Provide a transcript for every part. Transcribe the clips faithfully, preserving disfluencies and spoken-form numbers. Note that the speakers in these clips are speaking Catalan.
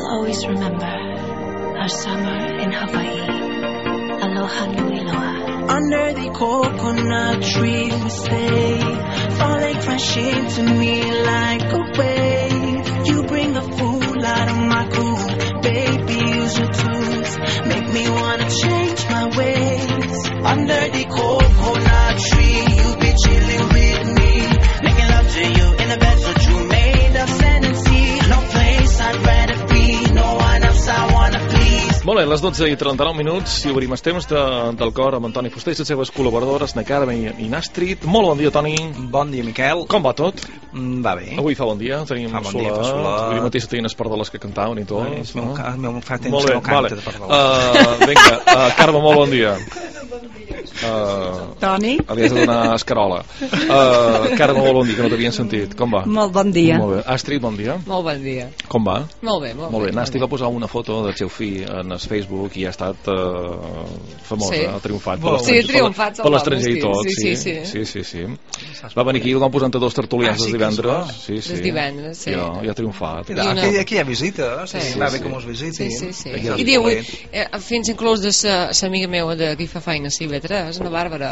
always remember our summer in Hawaii. Aloha nui loa. Under the coconut tree we stay, falling fresh into me like a wave. You bring the fool out of my cool, baby, use your tools, make me wanna change my ways. Under the coconut tree, you be chilling with me, making love to you in a bed so true, made of sand and sea. No place I'd rather be, no one else I wanna please. Molt bé, les dotze i trenta-nou minuts i obrim els temps de, del cor amb Antoni Fuster i les seves col·laboradores Nacarme i, i Nàstrid. Molt bon dia, Toni. Bon dia, Miquel. Com va tot? Mm, va bé. Avui fa bon dia, tenim fa bon solar, dia, fa solar. Avui mateix tenien les pardoles que cantaven i tot. Bé, no? meu, meu, fa temps molt bé, que no canta vale. de pardoles. Uh, vinga, uh, Carme, molt bon dia. Uh, Toni? Li has de donar escarola. Uh, Carme, molt bon dia, que no t'havien sentit. Com va? Molt bon dia. Molt bé. Astrid, bon dia. Molt bon dia. Com va? Molt bé, molt, Molt bé. bé. Nàstic va posar una foto del seu fill en el Facebook i ha estat uh, famosa, Sí. ha triomfat. Wow. Sí, triomfat per l'estranger i tot. Sí, sí, sí. sí, sí, sí. Va venir aquí, el van posar entre dos tertulians Ah, sí des que divendres. és Sí, sí. Des divendres, sí. Ja, ja ha triomfat. I I una- aquí, aquí hi ha visita, sí, Sí, va sí. bé que mos visitin. Sí, sí, sí. Aquí I diu, eh, fins inclús de sa, sa amiga meva de qui fa feina a C B tres, la Bàrbara,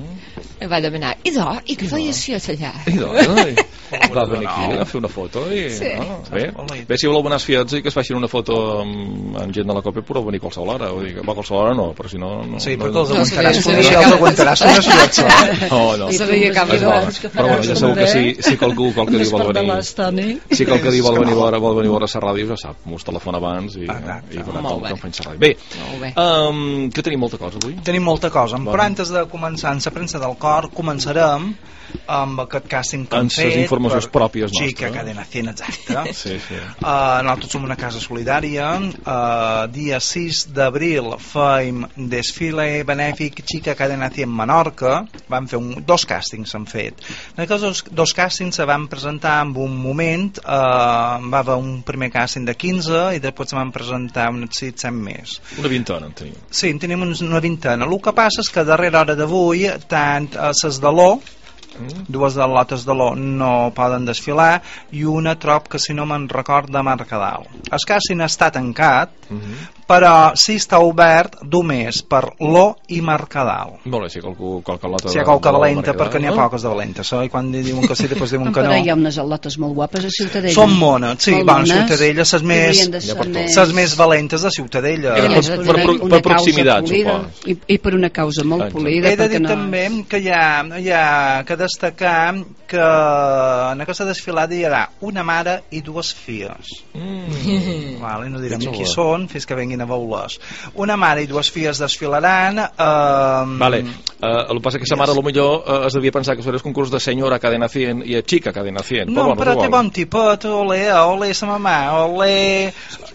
Mm. em va demanar, i do, i què feies si allà? I doncs, va venir aquí a fer una foto i, Sí. no, bé, bé, si voleu anar als fiats i que es facin una foto amb, amb gent de la Copa podeu venir qualsevol hora, vull dir que va qualsevol hora no, però si no... no Sí, no, perquè els No, aguantaràs, sí, sí, sí. els aguantaràs unes fiats, eh? no, no. I sabia cap És de bona. dos. Però bueno, ja segur que si, si qualcú qualque dia vol venir Toni. si qualque dia vol venir a veure, vol venir a veure la ràdio ja sap, m'ho telefona abans i, Exacte. i veurà Molt com, bé. com faig la ràdio. Bé, Molt bé. um, que tenim molta cosa avui? Tenim molta cosa, Bueno. però antes de començar en la premsa del cor, començarem amb aquest càsting que hem Amb les fet informacions per pròpies Chica nostres. Cadena cent, exacte. Sí, sí. Uh, nosaltres som una casa solidària. Uh, dia sis d'abril feim desfile benèfic Chica Cadena cent Menorca. Vam fer un, dos càstings s'han fet. En aquests dos, dos càstings se van presentar en un moment, uh, va haver un primer càsting de quinze i després se van presentar uns sis cents més. Una vintena en tenim. Sí, en tenim uns- una vintena. El que passa és que a darrera hora d'avui tant a ses de l'O, dues de lotes de l'O no poden desfilar i una trob que si no me'n record de Mercadal. El càsting està tancat, però sí està obert només per l'O i Mercadal. Molt bé, si qualcú, qualque lota Si hi ha de- qualque de la valenta, Mercadal, perquè n'hi ha no? poques de valentes, eh? I quan diuen que sí, després diuen que Però no. hi ha unes al·lotes molt guapes a Ciutadella. Són mones, sí, Molt bueno, mones. Ciutadella, ses més, Haurien de Hi ha ser per tot. més- ses més valentes de Ciutadella. Per- Haurien de per- ser per- una- per una proximitat, causa polida, suposo. i, i per una causa molt Exacte. polida, He de perquè dir no... també que hi ha, hi ha que destacar que en aquesta desfilada hi haurà una mare i dues filles. Mm. Vale, no direm Que qui xulo. són fins que venguin a veure-les. Una mare i dues filles desfilaran. Eh, Vale, uh, el que passa que sa mare a lo millor uh, es devia pensar que això era el concurs de senyora Cadena cent i a xica Cadena cent. No, però és té igual. bon tipet, olé, olé sa mamà, olé,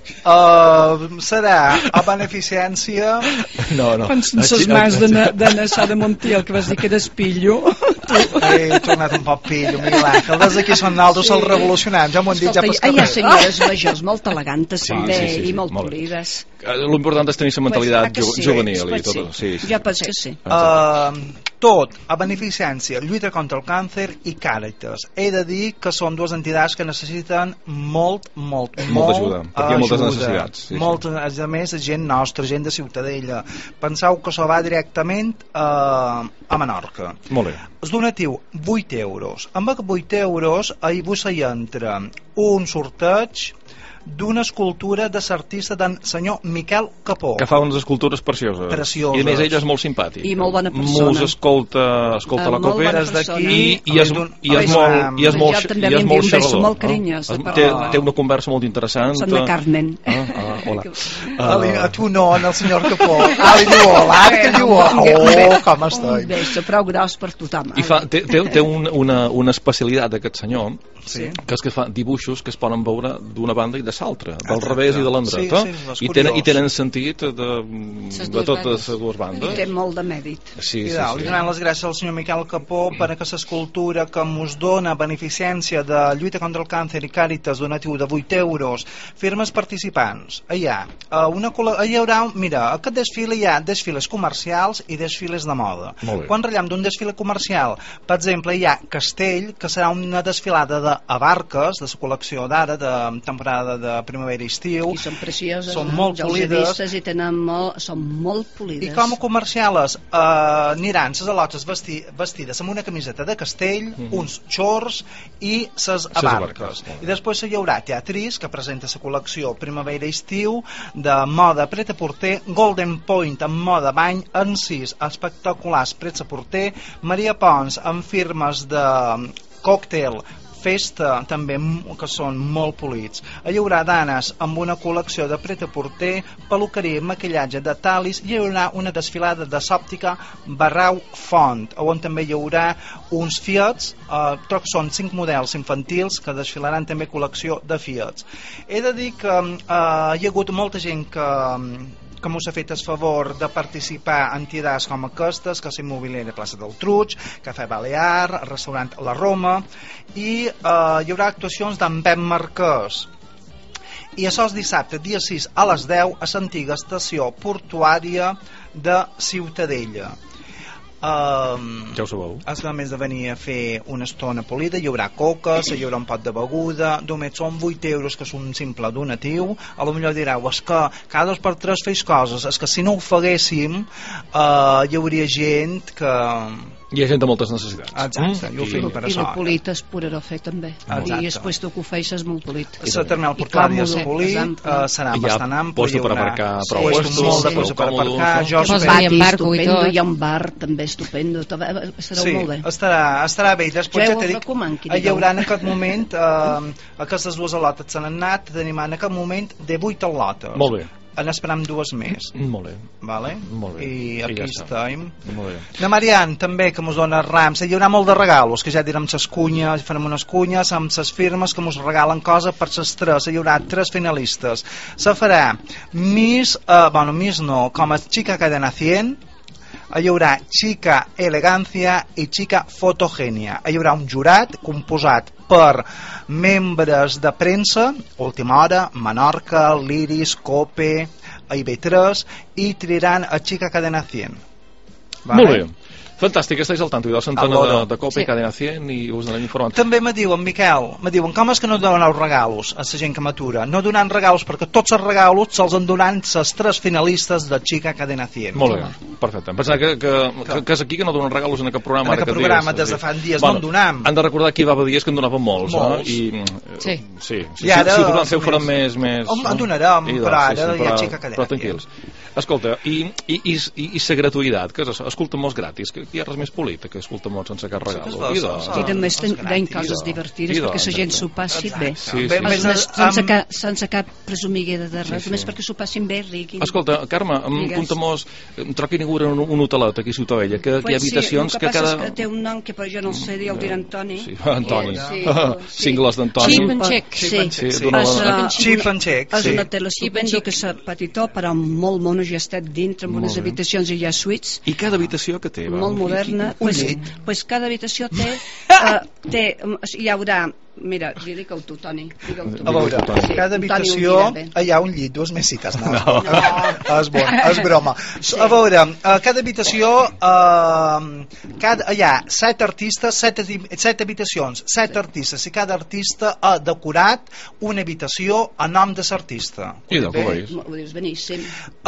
uh, serà a beneficència. No, no. Quan són ses mans de, na, de Nassà de Montiel, que vas dir que eres pillo. He tornat un poc pillo, Miguel Ángel. Des d'aquí són naldos, els revolucionants, ja m'ho han dit, ja Escolta, pas hi ha senyores majors molt elegants Sí, també sí, sí, sí, i molt molt bé. polides. Uh, L'important és tenir la mentalitat Pues, ah, que ju sí, juvenil i pues tot. sí. Sí, sí. Ja penso que sí. Uh, tot a beneficència, lluita contra el càncer i Càritas. He de dir que són dues entitats que necessiten molt, molt, Molta molt ajuda, perquè hi ha moltes ajuda. necessitats, sí, sí. Molt, a més, gent nostra, gent de Ciutadella. Penseu que això va directament uh, a Menorca. Molt bé. El donatiu, vuit euros. Amb aquests vuit euros, ahir vos hi entra un sorteig d'una escultura de l'artista d'en senyor Miquel Capó. Que fa unes escultures precioses. Precioses. I a més ella és molt simpàtic. I molt bona persona. Mos escolta, escolta Eh, la molt copa bona Des d'aquí, persona. i, i, és, i, és molt, i és molt, Jo també i li és envio molt un beso xerrador. molt carinyós de no? part té, meva. té una conversa molt interessant. Són de Carmen. Ah, ah, hola. Ali, Uh, a tu no, en el senyor Capó. Ali diu hola, ara que diu hola. Oh, com Un estic. beso prou gros per tothom. I fa, té, té, té un, una, una especialitat d'aquest senyor, Sí. que és que fa dibuixos que es poden veure d'una banda i de l'altra, del Exacte. revés i de l'endreta, Sí, sí, és i, tenen, curiós. i tenen sentit de, Les de dues totes bandes. les dues I bandes. té molt de mèrit. Sí, I sí, dalt, li sí. donem les gràcies al senyor Miquel Capó per aquesta escultura que mos dona beneficència de lluita contra el càncer i Càritas, donatiu de vuit euros. Firmes participants. Hi ha, uh, una, col·le- hi haurà, mira, a aquest desfile hi ha desfiles comercials i desfiles de moda. Molt bé. Quan ratllem d'un desfile comercial, per exemple, hi ha Castell, que serà una desfilada de abarques, de la col·lecció d'ara, de temporada de primavera i estiu. I són precioses, són no? molt Jo els he polides. vistes i tenen molt, són molt polides. I com a comerciales eh, aniran les alotes vesti, vestides amb una camiseta de castell, mm -hmm. uns xors i ses abarques. I després hi haurà teatris que presenta la col·lecció primavera i estiu de moda pret-a-porter, Golden Point amb moda bany, Encís espectaculars pret-a-porter, Maria Pons amb firmes de còctel, festa també, que són molt polits. Hi haurà danes amb una col·lecció de pret-a-porter, peluqueria i maquillatge de Talis, i hi haurà una desfilada de sòptica Barrau Font, on també hi haurà uns Fiats, eh, tots són cinc models infantils que desfilaran també col·lecció de Fiats. He de dir que eh, hi ha hagut molta gent que que mos ha fet el favor de participar en entitats com aquestes, que és Immobiliària Plaça del Truig, Cafè Balear, Restaurant La Roma, i eh, hi haurà actuacions d'en Pep Marquès. I això és dissabte, dia sis a les deu, a l'antiga estació portuària de Ciutadella. Um, ja ho sabeu. has a més de venir a fer una estona polida, hi haurà coques, hi haurà un pot de beguda, només són vuit euros, que és un simple donatiu. A lo millor direu, és que cada dos per tres feis coses, és que si no ho faguéssim uh, hi hauria gent que... Hi ha gent de moltes necessitats. Exacte, mm? i ho fem per I això. el polit és poderó fer també. Exacte. I després tu que ho feix és molt polit. La terminal portuària és polit, uh, serà bastant ample, hi haurà per aparcar prou sí, puestos, molt de puestos per aparcar, jo espero. Pati estupendo, hi ha un bar també estupendo, serà sí, molt bé. Estarà, estarà bé. Després jo ja t'he dit, hi haurà en aquest moment, eh, aquestes dues al·lotes se n'han anat, tenim en aquest moment de vuit al·lotes. Molt bé. En esperam dues més. Molt bé. Vale? Molt bé. I aquí ja estem. Molt bé. De Marian, també, que mos dona rams. Hi haurà molt de regalos, que ja direm ses cunyes, farem unes cunyes amb ses firmes que mos regalen coses per ses tres. Hi haurà tres finalistes. Se farà Miss, eh, bueno, Miss no, com a Chica Cadena cent, hi haurà Chica Elegancia i Chica Fotogènia. Hi haurà un jurat composat per membres de premsa, Última Hora, Menorca, l'Iris, Cope, I B tres, i triaran a Chica Cadena cent. Vale? Molt bé. Fantàstic, estàs al tanto de la centena de, de Copa sí. i Cadena cent i us n'hem informat. També me diuen, Miquel, me diuen, com és que no doneu regalos a la gent que m'atura? No donant regalos, perquè tots els regalos se'ls han donat les tres finalistes de Chica Cadena cent. Molt bé, perfecte. Em pensava que, que, que, que és aquí que no donen regalos en aquest programa. En aquest programa dies, des de fa dies bueno, no en donam. Han de recordar que hi va haver dies que en donaven molts. Molts. Eh? I, sí. Sí, sí. I ara, si, si ho tornem a fer ho farem més... més en, en donarem, I, però ara sí, sí, hi ha però, Chica Cadena però tranquils. Escolta, i, i, i, i, i la gratuïtat, que és això? Escolta molts gratis, que hi ha res més polit que escolta molt sense cap regal. I també tenen coses divertides perquè la gent s'ho passi bé. Sí, sí. Sense, cap, sense cap presumiguera de res, només perquè s'ho passin bé, riguin. Escolta, Carme, apunta-mos, troc que inaugura un, un hotelet aquí a Ciutadella, que hi ha habitacions que cada... Sí, el que passa és que té un nom que però jo no el sé dir, el dirà Antoni. Sí, Antoni. Cingles d'Antoni. Cheap and check. Cheap and check. És un hotel estupendo que és petitó, però molt mono, ja ha estat dintre, amb unes habitacions i hi ha suites. I cada habitació que té? Molt moderna. Pues cada habitació té, uh, té hi haurà, mira, digue-ho tu, Toni, digue-ho tu. A veure, sí, cada habitació hi ha un llit, dues mesites, no, no. no. És bon, és broma. Sí. A veure, a cada habitació uh, cada, hi ha set artistes, set, set habitacions, set artistes, i cada artista ha decorat una habitació a nom de l'artista. I de com veus? Ho dius beníssim.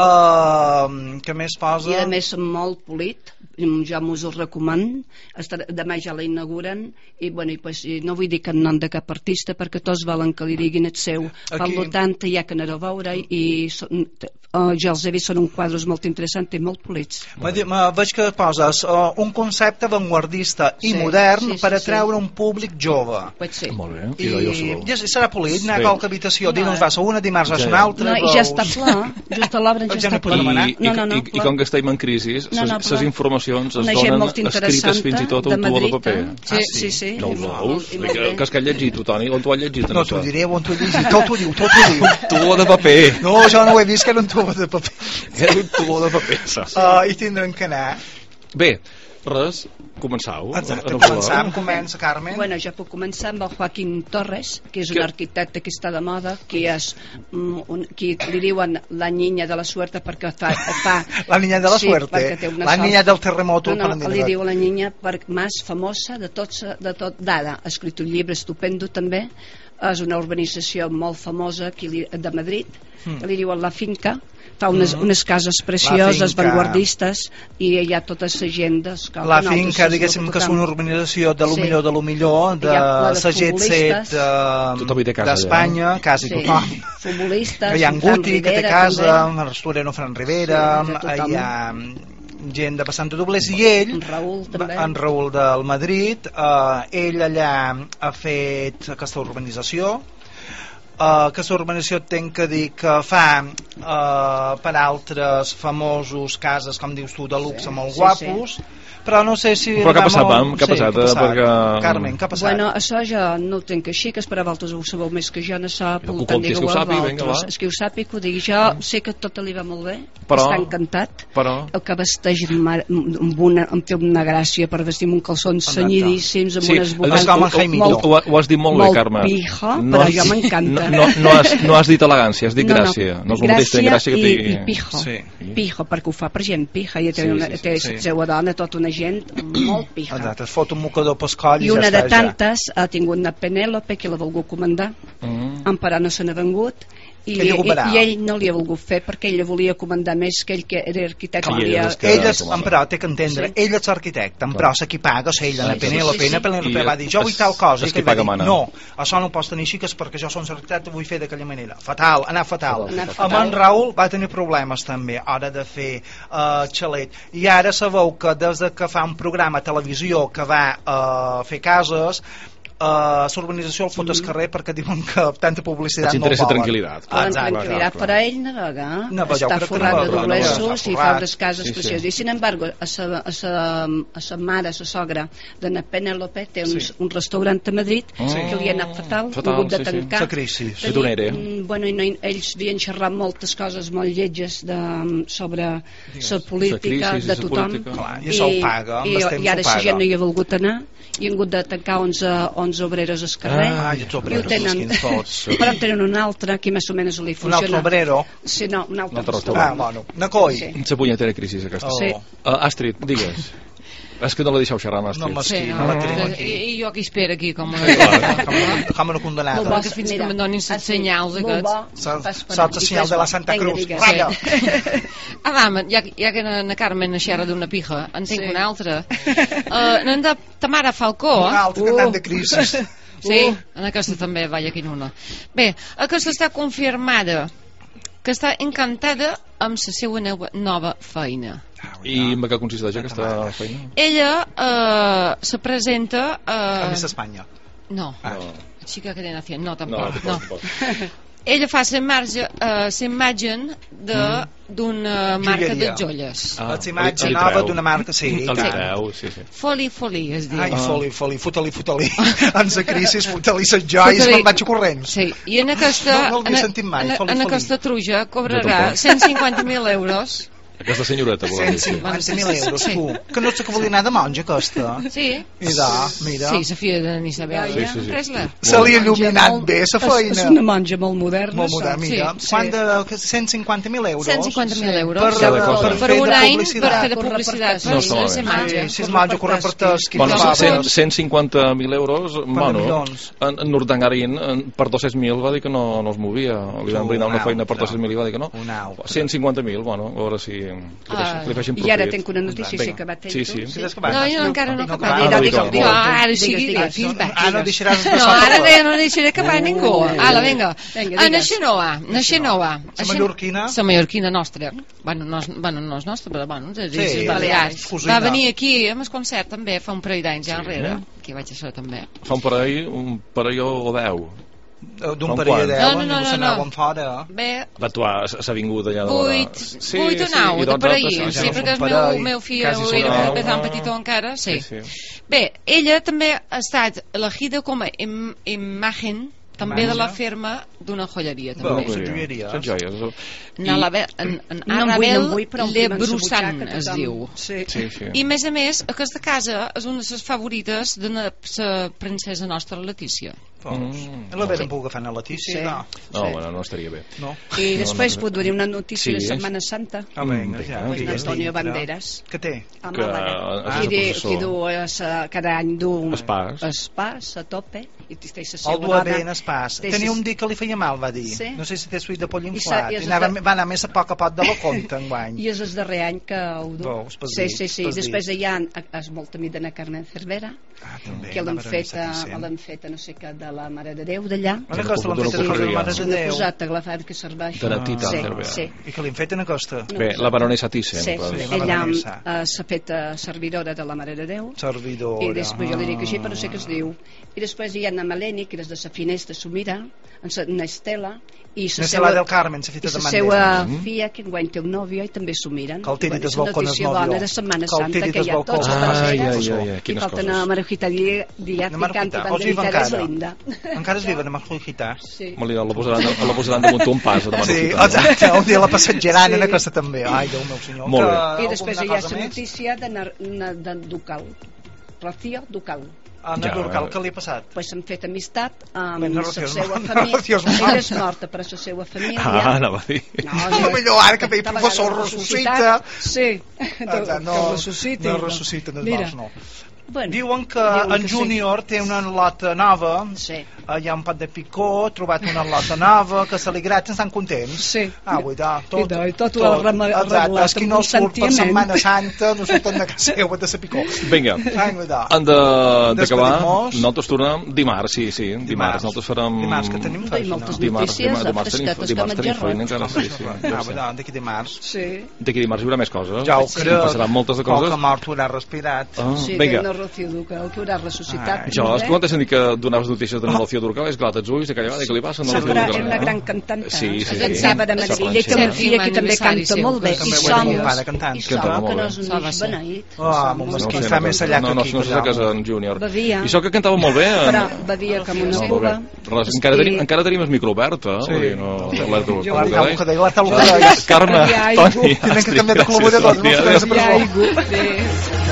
Uh, què més posa? I a més molt polit, jo m'us ho recomano, demà ja la inauguren i, bueno, i, pues, i no vull dir que en nom de cap artista perquè tots volen que li diguin el seu. Per tant, hi ha que anar a veure i són, uh, jo els he vist, són un quadres molt interessants i molt polits. Me, me veig que poses uh, un concepte vanguardista i sí, modern sí, sí, per atreure sí. un públic jove. Pot ser. Molt bé. I, I, i serà polit, anar a qualque habitació, no, dilluns va ser una, dimarts va ser una altra. No, i ja està pla, just a l'obra ja està pla. I, i, no, no, i, i com que estem en crisi, les no, no, informacions es donen escrites fins i tot a un tubo de paper. Sí, sí, sí. No ho veus? Que has que has llegit tu, Toni? On t'ho has llegit? No, t'ho diré, on t'ho he llegit. Tot ho diu, tot ho diu. Tubo de paper. No, jo no ho he vist, que era un tubo de paper. Era un tubo de paper, saps? Uh, I tindrem que anar. Bé, res, començau. Exacte, començam, comença, Carmen. Bueno, jo puc començar amb el Joaquín Torres, que és un que... arquitecte que està de moda, que és um, un, que li diuen la niña de la suerte perquè fa... fa la niña de la sí, suerte, la niña del terremoto. No, no, li diu la niña per, més famosa de tot, de tot dada. Ha escrit un llibre estupendo també, és una urbanització molt famosa aquí li- de Madrid, que li diuen La Finca, fa unes, unes cases precioses, Finca. vanguardistes, i hi ha tota la gent d'escola. La Finca, diguéssim que és una urbanització de lo Sí. millor de lo millor, de Hi ha la de la G set futbolistes. Tothom hi té casa, d'Espanya, quasi Sí. tothom. Futbolistes, Hi ha en Fran Guti, que té Rivera, casa, també. el restaurant Fran Rivera, Sí, de tothom. hi ha gent de Passant de Doblers, i ell, En Raül, també. en Raül del Madrid, eh, ell allà ha fet aquesta urbanització. Uh, aquesta urbanització tenc que dir que fa uh, per altres famosos cases, com dius tu, de luxe, Sí, molt sí, guapos, però no sé si... Però què ha passat, molt- Pam? Què ha passat, eh? Perquè- Carmen, què ha passat? Bueno, això jo no ho tenc així, que per a vosaltres ho sabeu més que jo, no sap, Que ho per tant, contis, que ho digueu-ho a sàpiga, vinga, vosaltres. va. És que ho sàpiga, ho digui jo, sé que tot li va molt bé, Però- està encantat, Però... el que vesteix mar- amb una, em té una gràcia per vestir amb un calçons cenyidíssims, amb Sí, unes és vocals com en Jaimito. molt, Ho, ho has dit molt, molt bé, Carme. pijo, No però has- jo m'encanta. No, no, no, has, no has dit elegància, has dit No, no, gràcia. No, és el mateix tenir gràcia que i, digui... i pijo, Sí. pijo, perquè ho fa per gent pija, i té, Sí, una, sí, sí, té sí. la seva dona, tota una gent molt pija. Exacte, es fot un mocador pel coll i, I una ja de està, tantes ha tingut una Penèlope que l'ha volgut comandar, Mm. en Parà no se n'ha vengut, i, Ell i, ho cobrarà. i ell no li ha volgut fer perquè ell volia comandar més, que ell que era arquitecte Clar, volia... ell és ja. Ell és, Com en però, té que entendre, Sí. ell és arquitecte, en però, se qui paga, és ell, la Sí, Penélope, sí, sí. la Penélope I va dir, jo vull és- tal cosa, és i qui ell va paga dir, mana. no, això no pots tenir així, que és perquè jo soc arquitecte, ho vull fer d'aquella manera. Fatal, anar fatal. Anar Amb fatal. en Raül va tenir problemes també, a hora de fer uh, xalet, i ara sabeu que des de que fa un programa a televisió que va uh, fer cases, Uh, l'urbanització el fot al carrer perquè diuen que tanta publicitat Els no interessa volen. tranquil·litat. Volen Exacte. tranquil·litat, clar, però ell navega, Navega, jo està crec que forrat de navega, doblesos navega, i està fa forrat. unes cases Sí, sí. precioses. I sin embargo, a sa, a sa, a sa mare, a sa sogra de na Penélope té un, Sí. un restaurant a Madrid Sí. que li ha anat fatal, Fatal, ha hagut de sí, sí. tancar. La crisi. Sí, d'un ere. Mm, bueno, i no, ells havien xerrat moltes coses molt lletges de, sobre la política La crisi, de la tothom. política. Clar, i això ho paga, amb i, el temps i ara ho la paga. gent no hi ha volgut anar i han hagut de tancar onze, onze obreres al carrer. Ah, i els obreros, I ho tenen, quins tots. però en tenen un altre que més o menys li Un funciona. altre obrero. Sí, no, un altre Un altre Ah, restaurant. bueno, Nacoi. Sí. La punyetera crisi, aquesta. Oh. Sí. Uh, Astrid, digues. És que no la deixeu xerrar, amb No, Astrid. mesquí, Sí, no la tenim I, aquí. I jo aquí espero aquí com una... Com, com una condonada. Molt bo, que fins que mira, me'n donin els ah, sí, senyals molt aquests. bo, Saps- vas per- saps el i senyal fes de la bo. Santa Vinga, Cruz. digues. Ratlla. Ah, va, ma- ja, ja que na, na Carmen na xerra d'una pija, en tinc Sí. una altra. Uh, N'hem de Tamara Falcó. Un altre que Uh. anant de crisi. Sí, en aquesta també, vaja, quina una. Bé, aquesta està confirmada, que està encantada amb la seva nova, nova feina. I en què consisteix aquesta feina? Ella eh, se presenta... A Eh, Miss Espanya. no, Ah. Chica Cadena cien, no, No, tampoc. No, tampoc, tampoc. Ella fa la imatge, eh, la imatge de- d'una marca de Joieria. joies. Ah, La imatge li nova treu. d'una marca, sí, i El tant. treu, sí, sí. Foli, foli, es diu. Ai, foli, foli, fota-li, fota-li. En la crisi, fota-li les joies, Fota-li. me'n vaig corrents. Sí, i en aquesta, No, no l'havia en, sentit mai, en, foli, en foli. aquesta truja Jo cobrarà tampoc. cent cinquanta mil euros. Aquesta senyoreta, vol cent dir. cinquanta mil euros, Sí. tu. Que no sé que volia anar de monja, aquesta. Sí. I da, mira. Sí, la filla de Isabel. Sí, sí, sí. Res-la. Se li ha il·luminat Molt- bé, la és- feina. És una monja molt moderna. Molt moderna, saps? mira. Sí, Quant sí. de que cent cinquanta mil euros? cent cinquanta mil euros. Per, Cada cosa. per, Per fer un de any, per publicitat. fer de Corre publicitat. per No, està molt Per bé. la imatge. Sí, si és monja, corre per tas, qui Bueno, fa cent, faves. cent cinquanta mil euros, bueno, milions. en, en Urdangarín en- per dos-cents mil va dir que no, no es movia, li van Tu, brindar una un feina per altre. dos-cents mil i va dir que no. Un altre. cent cinquanta mil, bueno, a veure si li Ah, feixen, li feixen I ara profit. tinc una notícia, Vinga. sí que va tenir Sí, tu. sí. Sí, és que va. No, jo encara no he No, acabat. Ah, Digues, no, digues, no, digues. ara Digues, sí, digues. feedback. Ah, no deixaràs No, passar ara per de, no deixaré acabar ningú. Ala, vinga. Vinga, A digues. Naixenova, Naixenova. La mallorquina? La mallorquina nostra. Bueno, no és, bueno, no és nostra, però bueno, és Sí, sí, Balears. cosina. Va venir aquí amb el concert també fa un parell d'anys ja Sí. enrere. Aquí vaig a ser també. Fa un parell, un parell o deu. D'un Com parell quan? de No, deu, no, no, ningú se no, n'anava no. en fora. Bé, Va actuar a l'avinguda allà de vuit, la... vuit o nou, i de dotze per altres, ahir, sí, sí, sí. perquè el per meu, ahí, meu fill quasi era sonava. bastant petitó encara, sí. Sí, sí. Bé, ella també ha estat elegida com a im imagen també de la firma d'una joieria Bueno, també. la joieria. Són joies. N'Arabel en, en No en vull, no en Arabel vull, però em Le fimen sa Brussan butxaca, es tothom. diu. Sí. Sí, sí. I a més a més, aquesta casa és una de les favorites de la princesa nostra Letícia. Mm. I la vam poder agafar a la Letícia? Sí. No. No, bueno, no estaria bé. No. I després no, puc dir una notícia Sí, de és- Setmana Santa. Ah, vinga, ja. Vinga, Pues digues, d'Antonio dintre. Banderas. Què té? A Que Màlaga. és Qui, el di, professor. qui du es, eh, cada any du Espàs. espàs a tope i té la El seva duia dona. bé en espàs. té Tenia ses- un dit que li feia mal, va dir. Sí. No sé si té suït de poll I inflat. sa- i I és anava, de- va anar més a poc a poc de la compta enguany. I és el darrer any que ho du. Veus, pas Sí, dit, sí, sí. pas dit. Després hi ha és molt amic d'Anna Carmen Cervera, Ah, també, que la l'han Veronesa fet, a- Vicent. l'han fet a no sé què de la Mare de Déu d'allà. Una cosa l'han D'una fet a la confraria. Mare de Una Déu. posat a agafar que serveix. De Natita sí, Cervera. sí. I que li han fet en aquesta? No, Bé, la baronessa Thyssen. Sí, però- Sí, la ella baronessa. eh, s'ha fet eh, servidora de la Mare de Déu. Servidora. I després jo li dic així, Ah. però no sé què es diu. I després hi ha Anna Maleni, que és de la finestra s'ho mira, en sa- una Estela, i No la sé la del Carmen, s'ha fet i de la Mandela. seva Mm. filla, que enguany té un nòvio, i també s'ho miren. Que el tiri Bueno, des és una balcons notícia nòvio. bona de Setmana Que el Santa, tiri que des hi ha balcons. tots Ai, els ai, banderes. ai, ai, I quines falten coses. a Marujita Díaz, que De Marujita. canta Els viva banderita, és encara. linda. Encara es viven amb els Jujitas. Sí. Me la posaran, la posaran damunt un pas. De Sí, Manufita, no? exacte, un dia la passatgeraran Sí. en aquesta també. Ai, Déu meu senyor. Molt bé. Que I després hi alguna ha cosa la més? notícia de, Nar- na- de Ducal. Rocío Ducal. Anna Ja. Durcal, què li ha passat? Pues han fet amistat amb Bé, no, la Rocío és seva morta. família. Rocío és Ella morta. és morta, però la seva família... Ah, anava a dir. No, millor ara que feia Aquesta professor vegada ressuscita. Sí, Exacte, no, que ressusciti. no ressuscita, no és Mira. mals, no. bueno, Diuen que diuen en que sí. Júnior té una lota nova, Sí. eh, hi ha un pot de picó, trobat una lota nova, que se li graten, estan contents. Sí. Ah, vull dir, tot, I de- i tot ho ha rema- Exacte, regulat és qui amb no un surt per sentiment. Setmana Santa, no surten de casa seva de sa picó. Vinga, Ai, vull dir. han de- d'acabar. Despedim-nos. Nosaltres tornem dimarts, sí, sí, dimarts. Dimarts. Nosaltres farem... Dimarts, que tenim I feina. moltes Dimarts, notícies, dimarts, dimarts tenim, fresquetes dimarts com tenim el feina gerro. encara, sí, sí. Ah, Ja ho vull sé. dir, d'aquí dimarts. Sí. D'aquí dimarts hi haurà més coses. Ja ho Sí, crec. passaran moltes de Com coses. que mort haurà respirat. Ah, Sí, vinga. que no Rocío Ducal, que haurà ressuscitat. Ai. Jo, molt és bé. que quan t'he sentit que donaves notícies de Rocío Durcal, és clar, tens ulls aquella vegada, i què li passa? a Sempre Rocío Dúrcal? és una gran cantanta. Sí, sí, És sí. Saba de Meravella, i té una filla que també canta molt bé. També I ho era mon som, pare cantant. i Canta som, molt que no bé. és un Saba, mig sí. beneït. Ah, Som mon molt mesquí, bé. està més allà no, que no, aquí. no, no sé que a casa allà. en Júnior. Bevia. I això que cantava molt bé... En... Però bevia com una No, molt cuba. bé. Res, encara, tenim, encara tenim el micro obert, eh? Sí. Vull dir, no, alerta, Jo la que deia, la tal que Carme, Hi ha Toni, aigua. Tenen que canviar de col·laboradors, no Adéu. sabem la presó. Bé.